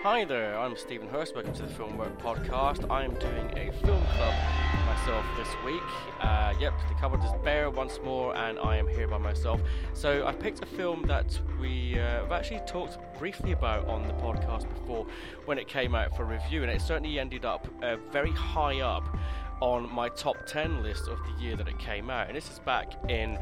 Hi there, I'm Stephen Hurst. Welcome to the Film Work Podcast. I'm doing a film club myself this week. Yep, the cupboard is bare once more, and I am here by myself. So I picked a film that we've actually talked briefly about on the podcast before when it came out for review, and it certainly ended up very high up on my top 10 list of the year that it came out. And this is back in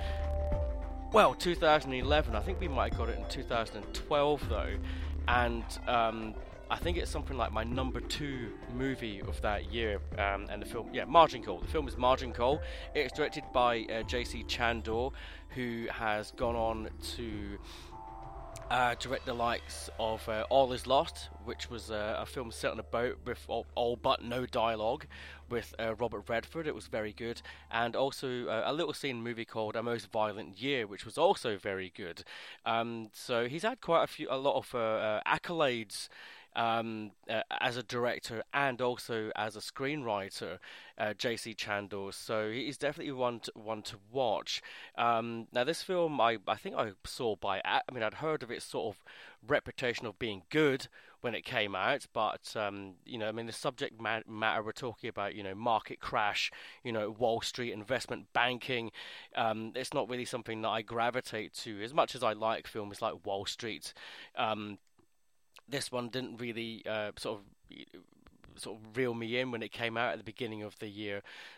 2011. I think we might have got it in 2012 though, and I think it's something like my number 2 movie of that year. And the film, Margin Call. The film is Margin Call. It's directed by J.C. Chandor, who has gone on to direct the likes of All Is Lost, which was a film set on a boat with all but no dialogue, with Robert Redford. It was very good. And also a little scene movie called A Most Violent Year, which was also very good. So he's had quite a lot of accolades as a director and also as a screenwriter, J.C. Chandor. So he's definitely one to watch. Now this film, I think I saw I'd heard of its sort of reputation of being good when it came out, but the subject matter we're talking about, market crash, Wall Street investment banking. It's not really something that I gravitate to as much as I like films like Wall Street. This one didn't really sort of reel me in when it came out at the beginning of the year.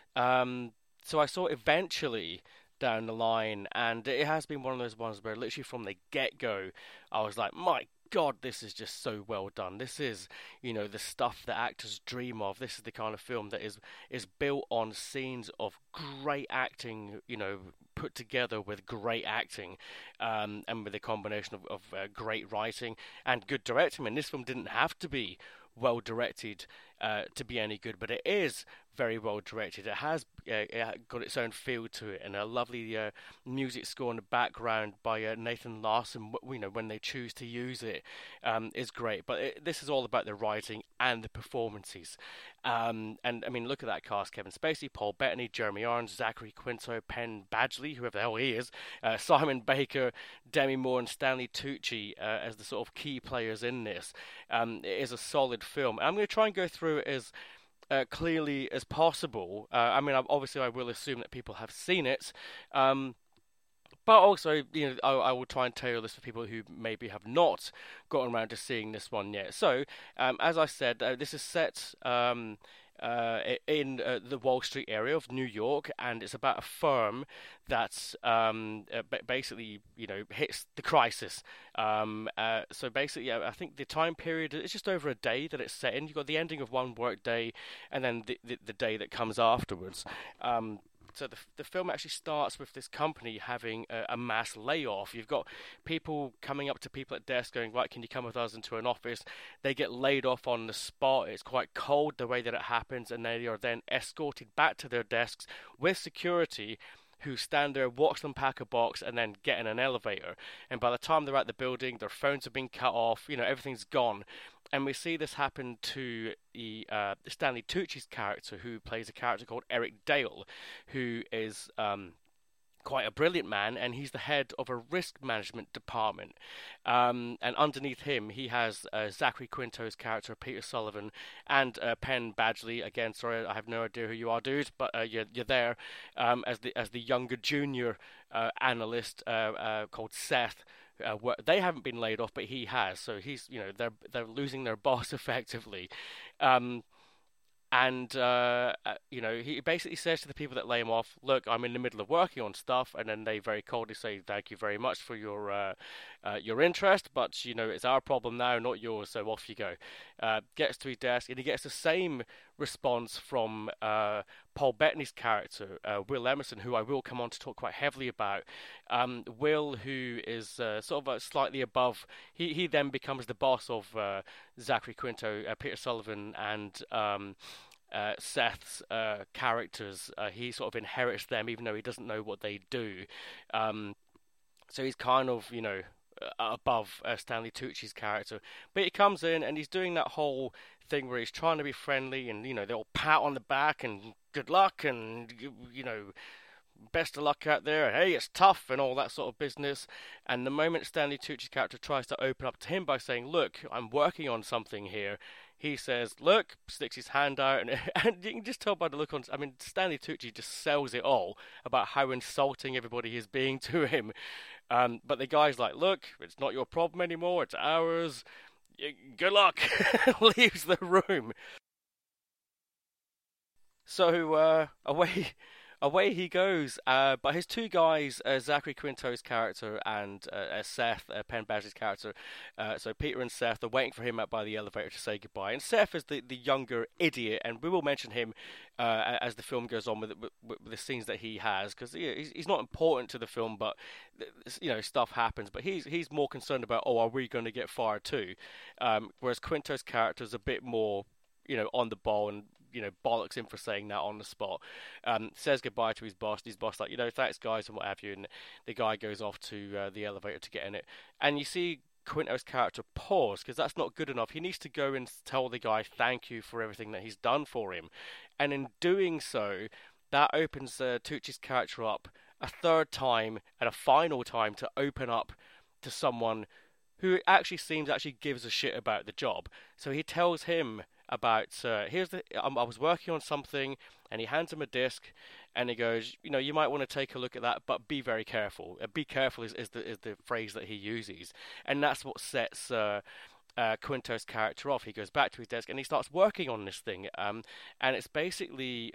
So I saw it eventually down the line, and it has been one of those ones where literally from the get-go I was like, my God, this is just so well done. This is, the stuff that actors dream of. This is the kind of film that is built on scenes of great acting, put together with great acting, and with a combination of great writing and good directing. And this film didn't have to be well directed to be any good, but it is very well directed. It has got its own feel to it, and a lovely music score in the background by Nathan Larson. When they choose to use it, is great. But this is all about the writing and the performances. And I mean, look at that cast: Kevin Spacey, Paul Bettany, Jeremy Irons, Zachary Quinto, Penn Badgley, whoever the hell he is, Simon Baker, Demi Moore, and Stanley Tucci as the sort of key players in this. It is a solid film. I'm going to try and go through it as clearly as possible. Obviously I will assume that people have seen it, but also, I will try and tailor this for people who maybe have not gotten around to seeing this one yet. So, as I said, this is set in the Wall Street area of New York, and it's about a firm that's basically, hits the crisis. So basically, I think the time period is just over a day that it's set in. You've got the ending of one work day, and then the day that comes afterwards. So the film actually starts with this company having a mass layoff. You've got people coming up to people at desks going, right, can you come with us into an office? They get laid off on the spot. It's quite cold the way that it happens, and they are then escorted back to their desks with security, who stand there, watch them pack a box, and then get in an elevator. And by the time they're at the building, their phones have been cut off, everything's gone. And we see this happen to the Stanley Tucci's character, who plays a character called Eric Dale, who is quite a brilliant man, and he's the head of a risk management department. And underneath him, he has Zachary Quinto's character, Peter Sullivan, and Penn Badgley. Again, sorry, I have no idea who you are, dude, but you're there as the younger junior analyst called Seth. They haven't been laid off, but he has. So he's, they're losing their boss effectively. He basically says to the people that lay him off, look, I'm in the middle of working on stuff, and then they very coldly say, thank you very much for your interest, but, it's our problem now, not yours, so off you go. Gets to his desk, and he gets the same response from Paul Bettany's character, Will Emerson, who I will come on to talk quite heavily about. Will, who is sort of slightly above, he then becomes the boss of Zachary Quinto, Peter Sullivan, and Seth's characters. He sort of inherits them, even though he doesn't know what they do. So he's kind of, above Stanley Tucci's character. But he comes in and he's doing that whole thing where he's trying to be friendly, and, they all pat on the back and good luck and, best of luck out there. Hey, it's tough and all that sort of business. And the moment Stanley Tucci's character tries to open up to him by saying, "Look, I'm working on something here," he says, "Look," sticks his hand out, and, and you can just tell by the look on. I mean, Stanley Tucci just sells it all about how insulting everybody is being to him. But the guy's like, "Look, it's not your problem anymore. It's ours. Good luck." Leaves the room. So away he goes. But his two guys, Zachary Quinto's character and Seth, Penn Badgley's character, so Peter and Seth are waiting for him up by the elevator to say goodbye. And Seth is the younger idiot, and we will mention him as the film goes on with the scenes that he has, because he's not important to the film, but stuff happens. But he's more concerned about, oh, are we going to get fired too? Whereas Quinto's character is a bit more on the ball and bollocks him for saying that on the spot. Says goodbye to his boss. His boss like, thanks guys and what have you. And the guy goes off to the elevator to get in it. And you see Quinto's character pause because that's not good enough. He needs to go and tell the guy thank you for everything that he's done for him. And in doing so, that opens Tucci's character up a third time and a final time to open up to someone who actually gives a shit about the job. So he tells him about I was working on something, and he hands him a disc, and he goes, you might want to take a look at that, but be very careful. Be careful is the phrase that he uses, and that's what sets Quinto's character off. He goes back to his desk and he starts working on this thing, and it's basically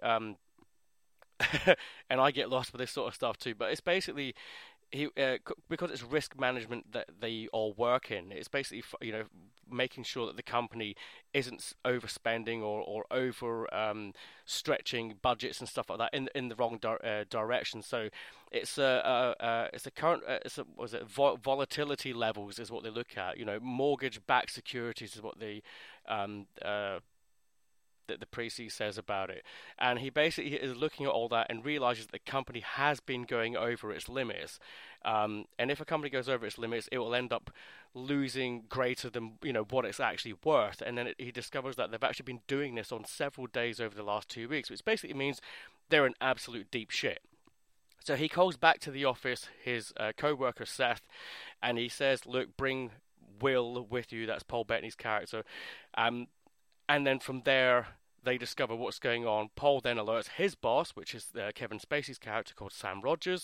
and I get lost with this sort of stuff too, but it's basically because it's risk management that they all work in. It's basically making sure that the company isn't overspending or over stretching budgets and stuff like that in the wrong direction. So it's a current volatility levels is what they look at. Mortgage-backed securities is what they that the précis says about it, and he basically is looking at all that and realizes that the company has been going over its limits, and if a company goes over its limits, it will end up losing greater than what it's actually worth. And then he discovers that they've actually been doing this on several days over the last 2 weeks, which basically means they're in absolute deep shit. So he calls back to the office his co-worker Seth, and he says, "Look, bring Will with you." That's Paul Bettany's character. And then from there, they discover what's going on. Paul then alerts his boss, which is Kevin Spacey's character called Sam Rogers.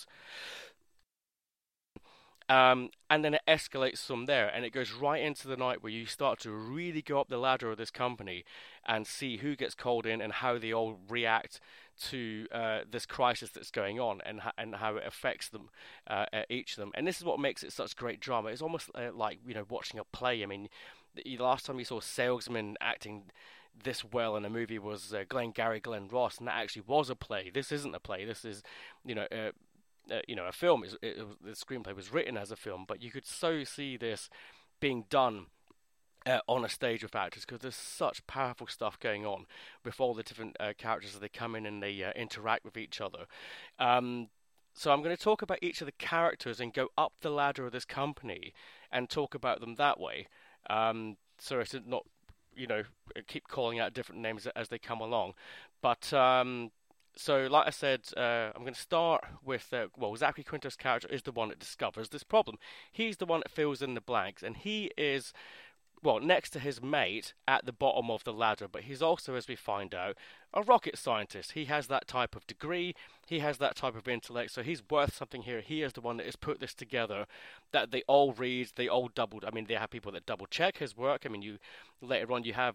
And then it escalates from there, and it goes right into the night where you start to really go up the ladder of this company and see who gets called in and how they all react to this crisis that's going on, and how it affects them, each of them. And this is what makes it such great drama. It's almost like watching a play. I mean, the last time you saw salesmen acting this well in a movie was Glengarry Glen Ross, and that actually was a play. This isn't a play. This is a film. The screenplay was written as a film, but you could so see this being done on a stage with actors, because there's such powerful stuff going on with all the different characters as they come in and they interact with each other. So I'm going to talk about each of the characters and go up the ladder of this company and talk about them that way. So to not, keep calling out different names as they come along. But so, like I said, I'm going to start with, Zachary Quinto's character is the one that discovers this problem. He's the one that fills in the blanks, and he is, next to his mate at the bottom of the ladder, but he's also, as we find out, a rocket scientist. He has that type of degree, he has that type of intellect, so he's worth something here. He is the one that has put this together, that they all read, they all they have people that double check his work. I mean, later on you have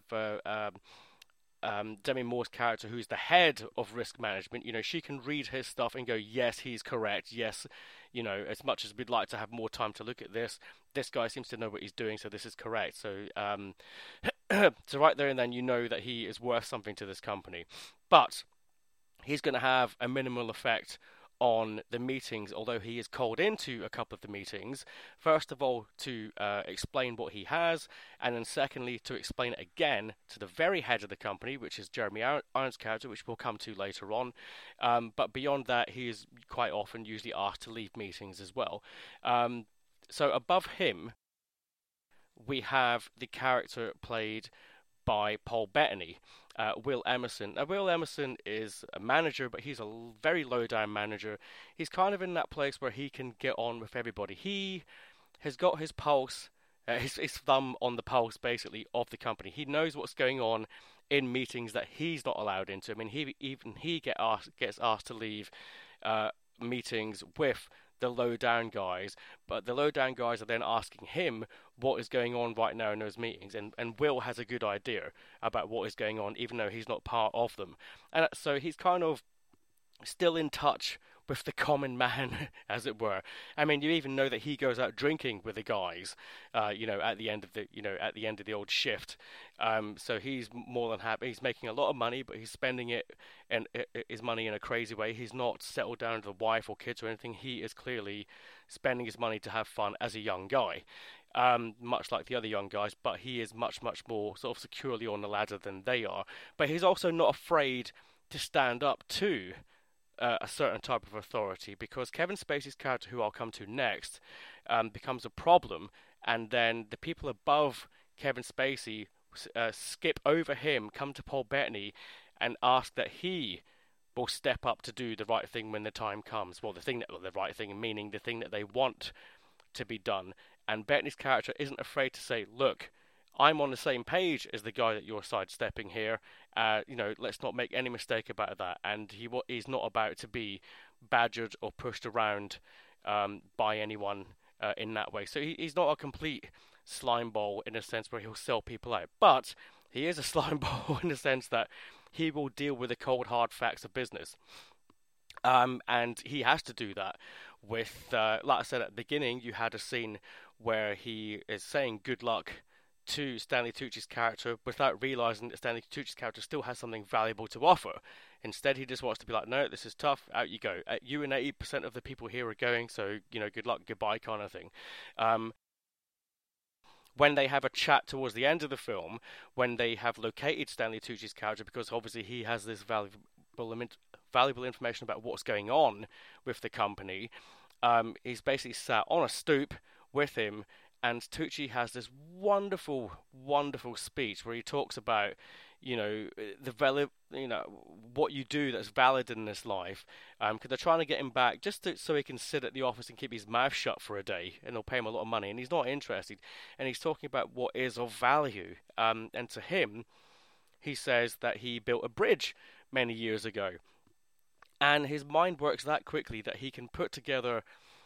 Demi Moore's character, who's the head of risk management. She can read his stuff and go, yes, he's correct. Yes, as much as we'd like to have more time to look at this guy seems to know what he's doing, so this is correct. So, so right there and then, that he is worth something to this company. But he's going to have a minimal effect on the meetings, although he is called into a couple of the meetings. First of all, to explain what he has, and then secondly, to explain it again to the very head of the company, which is Jeremy Irons' character, which we'll come to later on. But beyond that, he is quite often usually asked to leave meetings as well. So above him, we have the character played by Paul Bettany. Will Emerson. Now, Will Emerson is a manager, but he's a very low down manager. He's kind of in that place where he can get on with everybody. He has got his pulse, his thumb on the pulse, basically, of the company. He knows what's going on in meetings that he's not allowed into. I mean, he gets asked to leave uh, meetings with the low down guys, but the low down guys are then asking him what is going on right now in those meetings, and Will has a good idea about what is going on, even though he's not part of them, and so he's kind of still in touch with the common man, as it were. I mean, you even know that he goes out drinking with the guys, at the end of the old shift. So he's more than happy. He's making a lot of money, but he's spending it and his money in a crazy way. He's not settled down to the wife or kids or anything. He is clearly spending his money to have fun as a young guy. Much like the other young guys, but he is much, much more sort of securely on the ladder than they are. But he's also not afraid to stand up to a certain type of authority, because Kevin Spacey's character, who I'll come to next, becomes a problem, and then the people above Kevin Spacey skip over him, come to Paul Bettany, and ask that he will step up to do the right thing when the time comes. Well, the right thing, meaning the thing that they want to be done. And Bettany's character isn't afraid to say, "Look, I'm on the same page as the guy that you're sidestepping here. Let's not make any mistake about that." And he's not about to be badgered or pushed around by anyone in that way. So he's not a complete slimeball in a sense where he'll sell people out. But he is a slimeball in the sense that he will deal with the cold, hard facts of business. And he has to do that with, like I said at the beginning, you had a scene where he is saying good luck to Stanley Tucci's character without realizing that Stanley Tucci's character still has something valuable to offer. Instead, he just wants to be like, "No, this is tough. Out you go. You and 80% of the people here are going, so good luck, goodbye," kind of thing. When they have a chat towards the end of the film, when they have located Stanley Tucci's character, because obviously he has this valuable information about what's going on with the company, he's basically sat on a stoop with him, and Tucci has this wonderful, wonderful speech where he talks about, what you do that's valid in this life. Because they're trying to get him back so he can sit at the office and keep his mouth shut for a day, and they'll pay him a lot of money, and he's not interested. And he's talking about what is of value. And to him, he says that he built a bridge many years ago, and his mind works that quickly that he can put together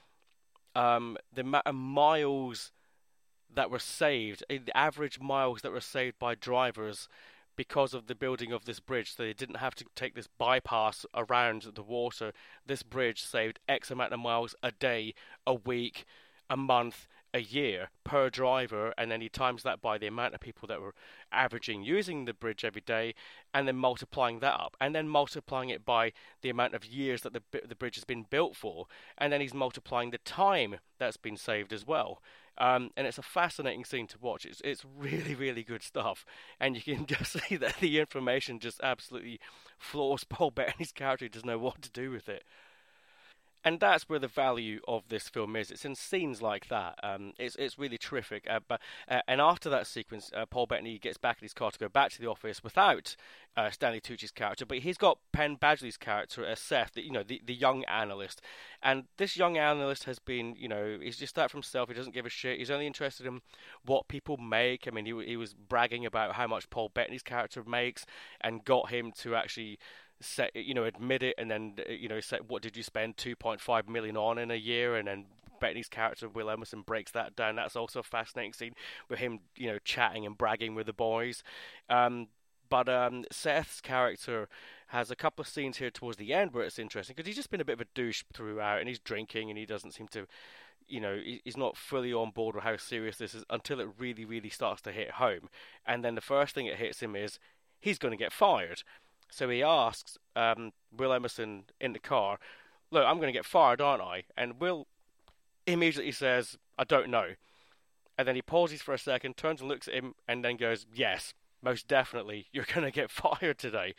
the amount of miles that were saved, the average miles that were saved by drivers because of the building of this bridge. So they didn't have to take this bypass around the water. This bridge saved X amount of miles a day, a week, a month, a year per driver, and then he times that by the amount of people that were averaging using the bridge every day, and then multiplying that up, and then multiplying it by the amount of years that the bridge has been built for, and then he's multiplying the time that's been saved as well. And it's a fascinating scene to watch. It's really, really good stuff, and you can just see that the information just absolutely floors Paul Bettany's character. He doesn't know what to do with it. And that's where the value of this film is. It's in scenes like that. It's really terrific. And after that sequence, Paul Bettany gets back in his car to go back to the office without Stanley Tucci's character, but he's got Penn Badgley's character as Seth, the young analyst. And this young analyst has been, he's just out for himself. He doesn't give a shit. He's only interested in what people make. I mean, he was bragging about how much Paul Bettany's character makes, and got him to actually admit it, and then say, "What did you spend 2.5 million on in a year?" And then Bettany's character, Will Emerson, breaks that down. That's also a fascinating scene with him, chatting and bragging with the boys. But Seth's character has a couple of scenes here towards the end where it's interesting, because he's just been a bit of a douche throughout, and he's drinking, and he doesn't seem to, he's not fully on board with how serious this is until it really, really starts to hit home. And then the first thing that hits him is he's going to get fired. So he asks Will Emerson in the car, "Look, I'm going to get fired, aren't I?" And Will immediately says, "I don't know." And then he pauses for a second, turns and looks at him, and then goes, "Yes, most definitely, you're going to get fired today."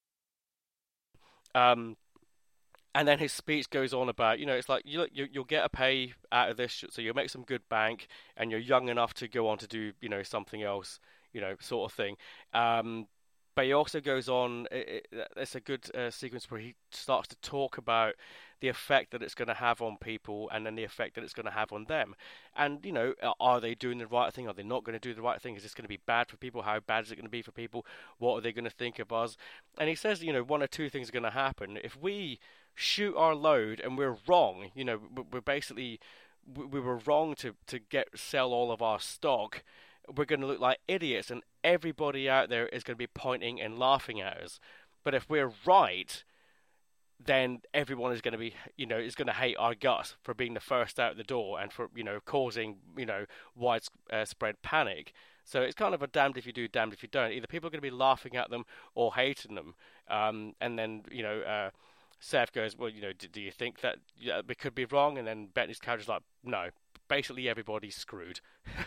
And then his speech goes on about, it's like, you'll get a pay out of this, so you'll make some good bank, and you're young enough to go on to do, something else, sort of thing. But he also goes on. It's a good sequence where he starts to talk about the effect that it's going to have on people, and then the effect that it's going to have on them. And are they doing the right thing? Are they not going to do the right thing? Is this going to be bad for people? How bad is it going to be for people? What are they going to think of us? And he says, one or two things are going to happen if we shoot our load and we're wrong. We're basically we were wrong to sell all of our stock. We're going to look like idiots, and everybody out there is going to be pointing and laughing at us. But if we're right, then everyone is going to be, is going to hate our guts for being the first out the door and for, causing, widespread panic. So it's kind of a damned if you do, damned if you don't. Either people are going to be laughing at them or hating them. And then, Seth goes, well, do you think that we could be wrong? And then Bettany's character's like, no, basically everybody's screwed.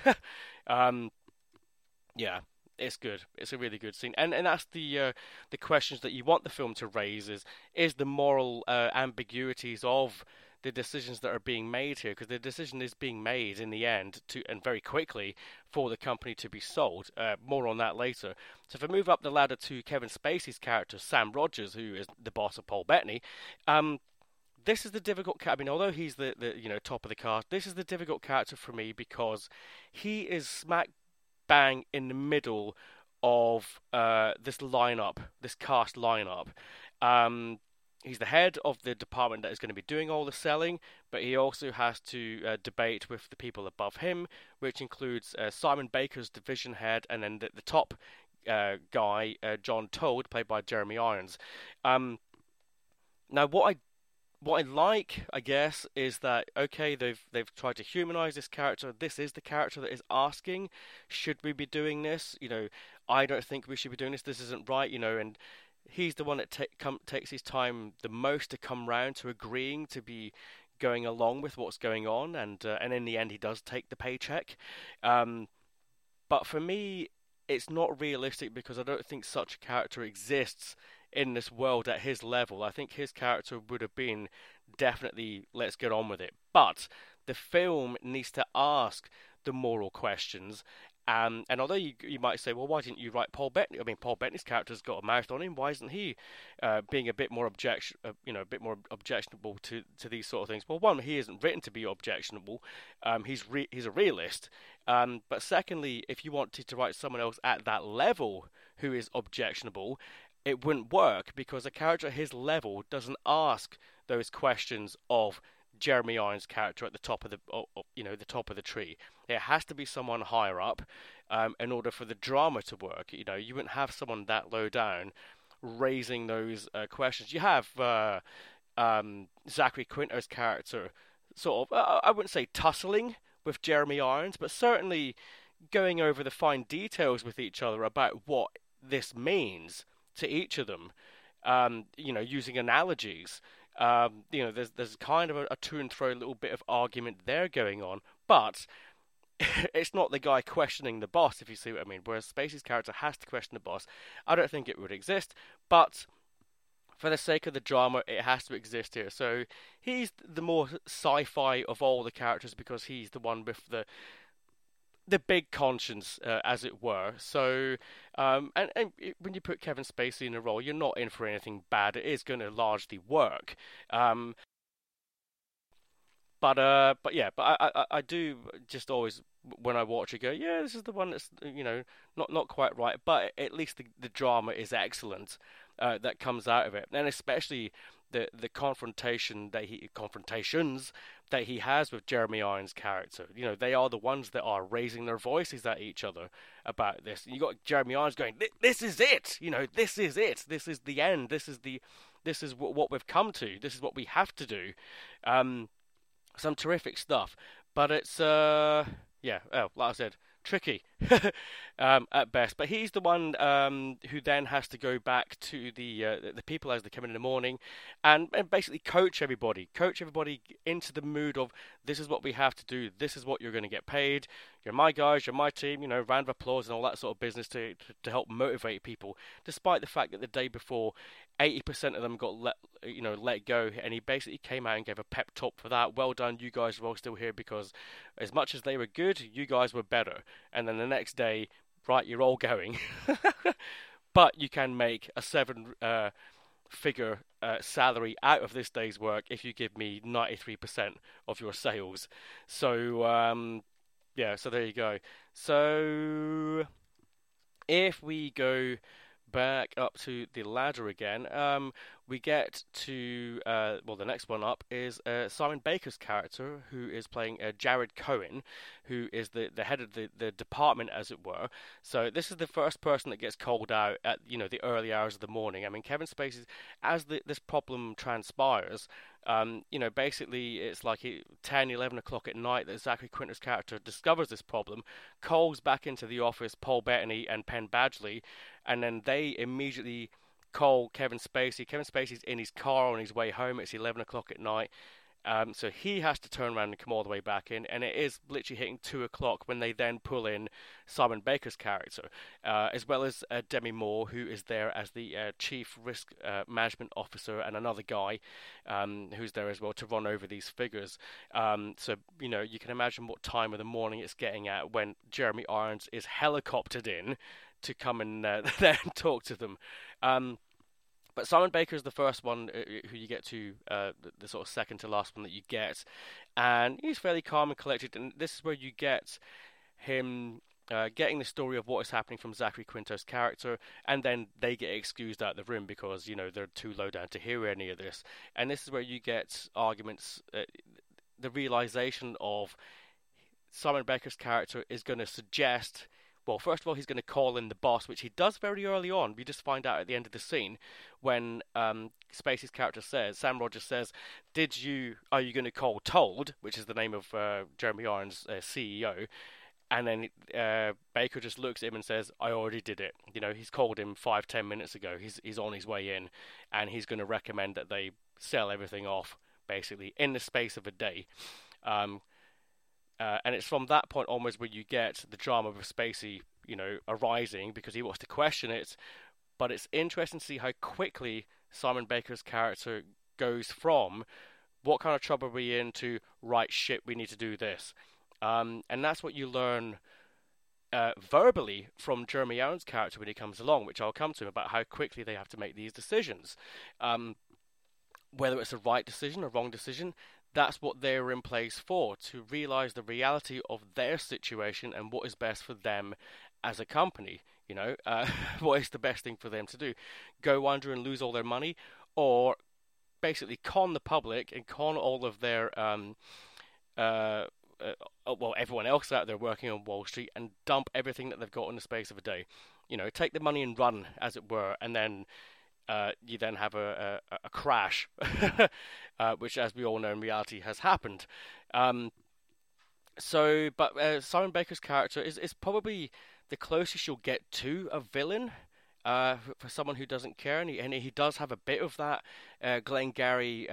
Yeah, it's good. It's a really good scene, and that's the questions that you want the film to raise is the moral ambiguities of the decisions that are being made here, because the decision is being made in the end and very quickly for the company to be sold. More on that later. So if I move up the ladder to Kevin Spacey's character, Sam Rogers, who is the boss of Paul Bettany, this is the difficult. I mean, although he's the top of the cast, this is the difficult character for me because he is smack bang in the middle of this cast lineup. He's the head of the department that is going to be doing all the selling, but he also has to debate with the people above him, which includes Simon Baker's division head, and then the top guy, John Todd, played by Jeremy Irons. Now, what I like, I guess, is that okay, they've tried to humanize this character. This is the character that is asking, should we be doing this? I don't think we should be doing this. This isn't right. And he's the one that takes his time the most to come round to agreeing to be going along with what's going on, and in the end, he does take the paycheck. But for me, it's not realistic because I don't think such a character exists in this world at his level. I think his character would have been definitely, let's get on with it. But the film needs to ask the moral questions. And although you might say, well, why didn't you write Paul Bettany? I mean, Paul Bettany's character's got a mouth on him. Why isn't he being a bit more objectionable to these sort of things? Well, one, he isn't written to be objectionable. He's a realist. But secondly, if you wanted to write someone else at that level who is objectionable, it wouldn't work because a character at his level doesn't ask those questions of Jeremy Irons' character at the top of the top of the tree. It has to be someone higher up in order for the drama to work. You wouldn't have someone that low down raising those questions. You have Zachary Quinto's character sort of, I wouldn't say tussling with Jeremy Irons, but certainly going over the fine details with each other about what this means to each of them, using analogies. There's kind of a to and fro little bit of argument there going on, but it's not the guy questioning the boss, if you see what I mean. Whereas Spacey's character has to question the boss. I don't think it would exist, but for the sake of the drama, it has to exist here. So he's the more sci-fi of all the characters because he's the one with the big conscience, as it were. So, and when you put Kevin Spacey in a role, you're not in for anything bad. It is going to largely work. But I do just always, when I watch it, go, yeah, this is the one that's not quite right. But at least the drama is excellent that comes out of it, and especially the confrontations that he has with Jeremy Irons' character. They are the ones that are raising their voices at each other about this. And you got Jeremy Irons going, "This is it. This is it. This is the end. This is what we've come to. This is what we have to do." Some terrific stuff, but it's like I said, tricky at best. But he's the one who then has to go back to the people as they come in the morning and basically coach everybody into the mood of this is what we have to do, this is what you're going to get paid, you're my guys, you're my team, round of applause and all that sort of business to help motivate people, despite the fact that the day before 80% of them got let go, and he basically came out and gave a pep talk for that. Well done, you guys are all still here because as much as they were good, you guys were better. And then the next day, right, you're all going. but you can make a figure salary out of this day's work if you give me 93% of your sales. So yeah, so there you go. So if we go back up to the ladder again, we get to well, the next one up is Simon Baker's character, who is playing Jared Cohen, who is the head of the department, as it were. So this is the first person that gets called out at the early hours of the morning. I mean, Kevin Spacey, as this problem transpires, basically it's like 10, 11 o'clock at night that Zachary Quinto's character discovers this problem, calls back into the office Paul Bettany and Penn Badgley, and then they immediately call Kevin Spacey. Kevin Spacey's in his car on his way home. It's 11 o'clock at night. So he has to turn around and come all the way back in, and it is literally hitting 2 o'clock when they then pull in Simon Baker's character, as well as Demi Moore, who is there as the chief risk management officer, and another guy who's there as well to run over these figures. So you can imagine what time of the morning it's getting at when Jeremy Irons is helicoptered in to come and there and talk to them. But Simon Baker is the first one who you get to, the sort of second to last one that you get. And he's fairly calm and collected. And this is where you get him getting the story of what is happening from Zachary Quinto's character. And then they get excused out of the room because, they're too low down to hear any of this. And this is where you get arguments, the realization of Simon Baker's character is going to suggest... Well, first of all, he's going to call in the boss, which he does very early on. We just find out at the end of the scene when Spacey's character says, Sam Rogers says, are you going to call Told, which is the name of Jeremy Irons' CEO? And then Baker just looks at him and says, I already did it. He's called him 5-10 minutes ago. He's on his way in, and he's going to recommend that they sell everything off, basically, in the space of a day. And it's from that point onwards where you get the drama of Spacey, arising because he wants to question it. But it's interesting to see how quickly Simon Baker's character goes from what kind of trouble are we in to right shit, we need to do this. And that's what you learn verbally from Jeremy Irons' character when he comes along, which I'll come to, about how quickly they have to make these decisions. Whether it's a right decision or wrong decision, that's what they're in place for, to realize the reality of their situation and what is best for them as a company. What is the best thing for them to do? Go under and lose all their money, or basically con the public and con all of their everyone else out there working on Wall Street, and dump everything that they've got in the space of a day. Take the money and run, as it were, and then you then have a crash, which, as we all know, in reality has happened. Simon Baker's character is probably the closest you'll get to a villain for someone who doesn't care, and he does have a bit of that Glengarry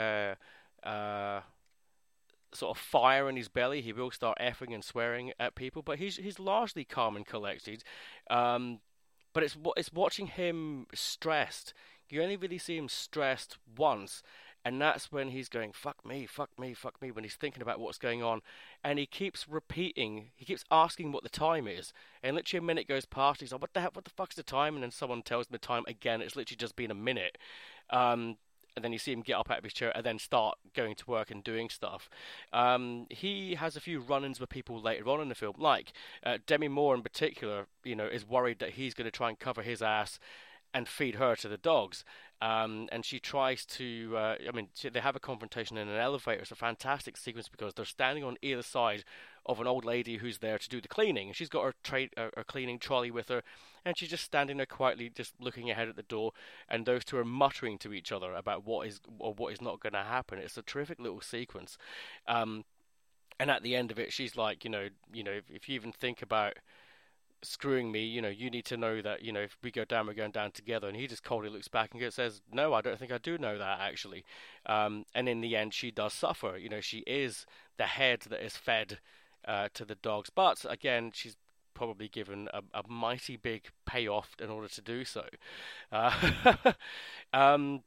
sort of fire in his belly. He will start effing and swearing at people, but he's largely calm and collected. But it's watching him stressed. You only really see him stressed once, and that's when he's going, fuck me, fuck me, fuck me, when he's thinking about what's going on. And he keeps asking what the time is. And literally a minute goes past, he's like, what the fuck's the time? And then someone tells him the time again, it's literally just been a minute. And then you see him get up out of his chair and then start going to work and doing stuff. He has a few run-ins with people later on in the film, like Demi Moore in particular, is worried that he's going to try and cover his ass and feed her to the dogs. And she tries to, they have a confrontation in an elevator. It's a fantastic sequence because they're standing on either side of an old lady who's there to do the cleaning. She's got her cleaning trolley with her, and she's just standing there quietly, just looking ahead at the door, and those two are muttering to each other about what is not going to happen. It's a terrific little sequence. And at the end of it, she's like, if you even think about screwing me, you need to know that, if we go down, we're going down together. And he just coldly looks back and says, no, I don't think I do know that, actually. And in the end, she does suffer. She is the head that is fed to the dogs. But again, she's probably given a mighty big payoff in order to do so.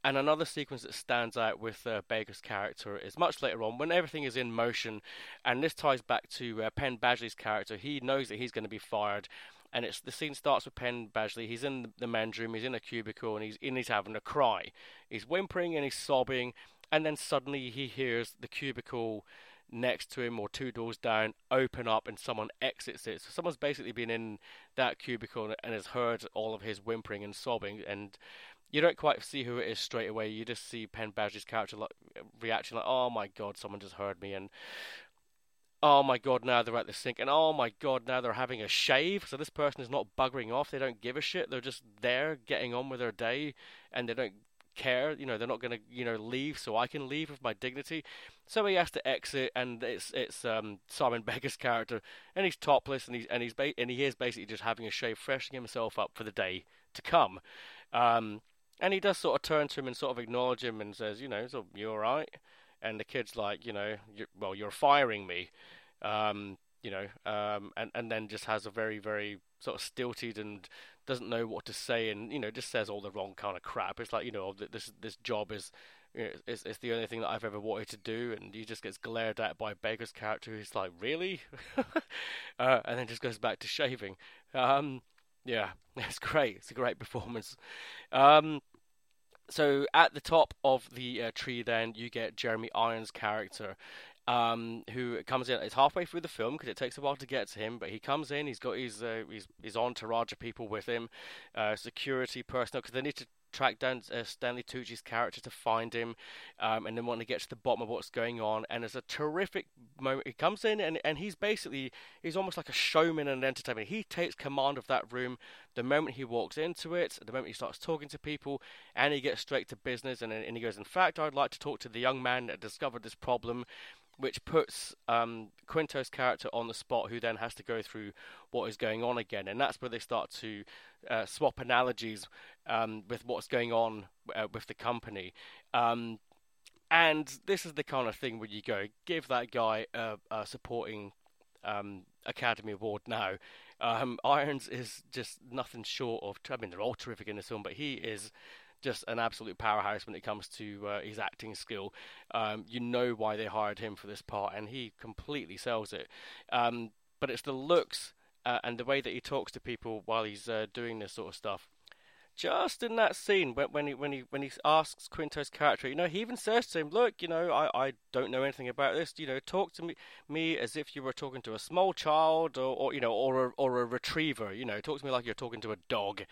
And another sequence that stands out with Baker's character is much later on when everything is in motion, and this ties back to Penn Badgley's character. He knows that he's going to be fired, and it's the scene starts with Penn Badgley. He's in the men's room, he's in a cubicle, and he's having a cry. He's whimpering and he's sobbing, and then suddenly he hears the cubicle next to him or two doors down open up and someone exits it. So someone's basically been in that cubicle and has heard all of his whimpering and sobbing, and you don't quite see who it is straight away. You just see Penn Badgley's character reaction like, "Oh my god, someone just heard me," and "Oh my god, now they're at the sink," and "Oh my god, now they're having a shave." So this person is not buggering off. They don't give a shit. They're just there getting on with their day, and they don't care. They're not going to leave, so I can leave with my dignity. So he has to exit, and it's Simon Beggar's character, and he's topless, and he is basically just having a shave, freshening himself up for the day to come. And he does sort of turn to him and sort of acknowledge him and says, "So you all right?" And the kid's like, "You're firing me," and then just has a very, very sort of stilted and doesn't know what to say, and just says all the wrong kind of crap. It's like, this job is, it's the only thing that I've ever wanted to do, and he just gets glared at by Baker's character. He's like, "Really?" And then just goes back to shaving. Yeah, it's great. It's a great performance. So at the top of the tree, then you get Jeremy Irons' character, who comes in. It's halfway through the film because it takes a while to get to him, but he comes in. He's got his entourage of people with him, security personnel, because they need to track down Stanley Tucci's character to find him, and then want to get to the bottom of what's going on. And there's a terrific moment. He comes in, and he's almost like a showman and entertainer. He takes command of that room the moment he walks into it, the moment he starts talking to people, and he gets straight to business. And he goes, "In fact, I'd like to talk to the young man that discovered this problem," which puts Quinto's character on the spot, who then has to go through what is going on again. And that's where they start to swap analogies with what's going on with the company. And this is the kind of thing where you go, give that guy a supporting Academy Award now. Irons is just nothing short of, I mean, they're all terrific in this film, but he is just an absolute powerhouse when it comes to his acting skill. You know why they hired him for this part, and he completely sells it. But it's the looks and the way that he talks to people while he's doing this sort of stuff. Just in that scene, when he asks Quinto's character, he even says to him, "Look, I don't know anything about this. Talk to me as if you were talking to a small child, or a retriever. Talk to me like you're talking to a dog."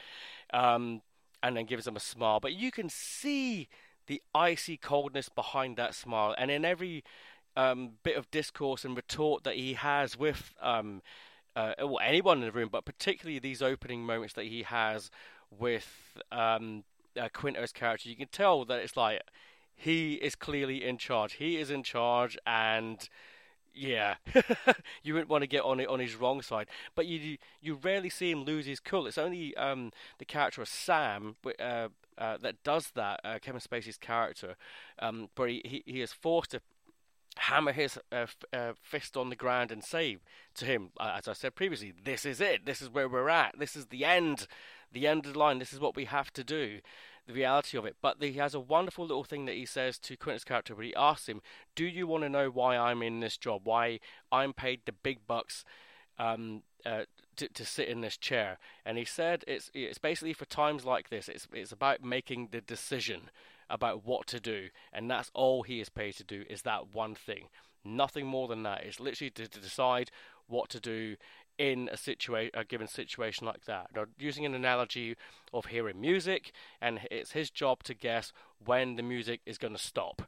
And then gives him a smile. But you can see the icy coldness behind that smile, and in every bit of discourse and retort that he has with anyone in the room, but particularly these opening moments that he has with Quinto's character, you can tell that it's like he is clearly in charge. He is in charge, and yeah, you wouldn't want to get on his wrong side, but you rarely see him lose his cool. It's only the character of Sam that does that. Kevin Spacey's character, but he is forced to hammer his fist on the ground and say to him, as I said previously, "This is it. This is where we're at. This is the end of the line. This is what we have to do." The reality of it. But he has a wonderful little thing that he says to Quentin's character where he asks him, "Do you want to know why I'm in this job? Why I'm paid the big bucks to sit in this chair?" And he said it's basically for times like this. It's about making the decision about what to do, and that's all he is paid to do, is that one thing. Nothing more than that. It's literally to decide what to do in a given situation like that. Now, using an analogy of hearing music, and it's his job to guess when the music is going to stop.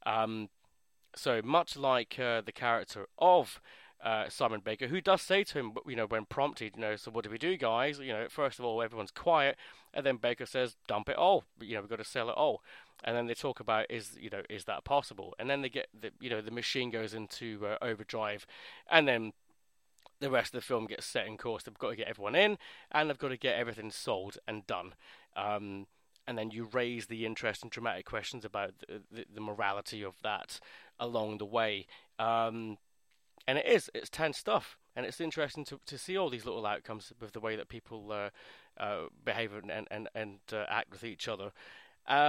So much like the character of Simon Baker, who does say to him, when prompted, "So what do we do, guys?" First of all, everyone's quiet, and then Baker says, "Dump it all. We've got to sell it all." And then they talk about, is that possible? And then they get the machine goes into overdrive, and then the rest of the film gets set in course. They've got to get everyone in, and they've got to get everything sold and done. And then you raise the interesting, dramatic questions about the morality of that along the way. And it's tense stuff, and it's interesting to see all these little outcomes with the way that people behave and act with each other.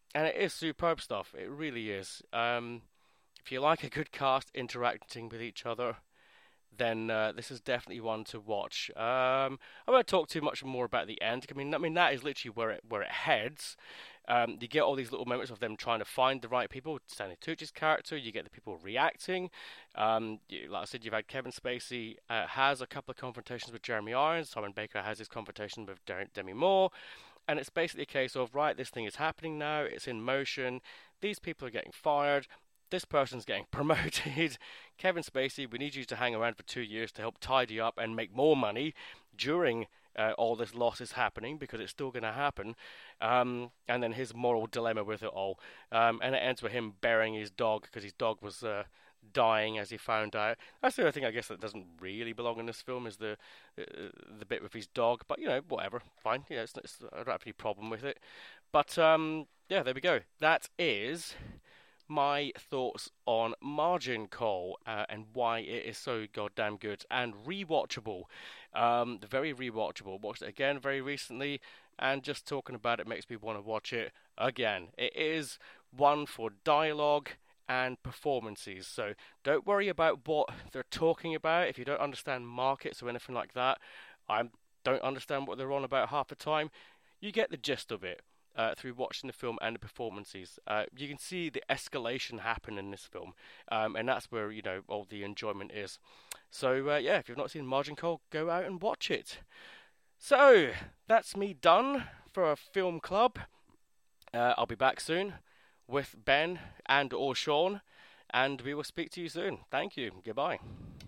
and it is superb stuff. It really is. If you like a good cast interacting with each other, then this is definitely one to watch. I won't talk too much more about the end. I mean that is literally where it heads. You get all these little moments of them trying to find the right people. Stanley Tucci's character, you get the people reacting. Like I said, you've had Kevin Spacey has a couple of confrontations with Jeremy Irons. Simon Baker has his confrontation with Demi Moore. And it's basically a case of, right, this thing is happening now, it's in motion, these people are getting fired, this person's getting promoted. Kevin Spacey, we need you to hang around for 2 years to help tidy up and make more money during all this loss is happening, because it's still going to happen. And then his moral dilemma with it all. And it ends with him burying his dog because his dog was dying as he found out. That's the other thing I guess that doesn't really belong in this film, is the bit with his dog. But whatever, fine. I don't have any problem with it. But yeah, there we go. That is my thoughts on Margin Call and why it is so goddamn good and rewatchable. Very rewatchable. Watched it again very recently, and just talking about it makes me want to watch it again. It is one for dialogue and performances, so don't worry about what they're talking about. If you don't understand markets or anything like that, I don't understand what they're on about half the time. You get the gist of it through watching the film and the performances. You can see the escalation happen in this film, and that's where all the enjoyment is. So yeah, if you've not seen Margin Call, go out and watch it. So that's me done for a film club. I'll be back soon with Ben and or Sean, and we will speak to you soon. Thank you. Goodbye.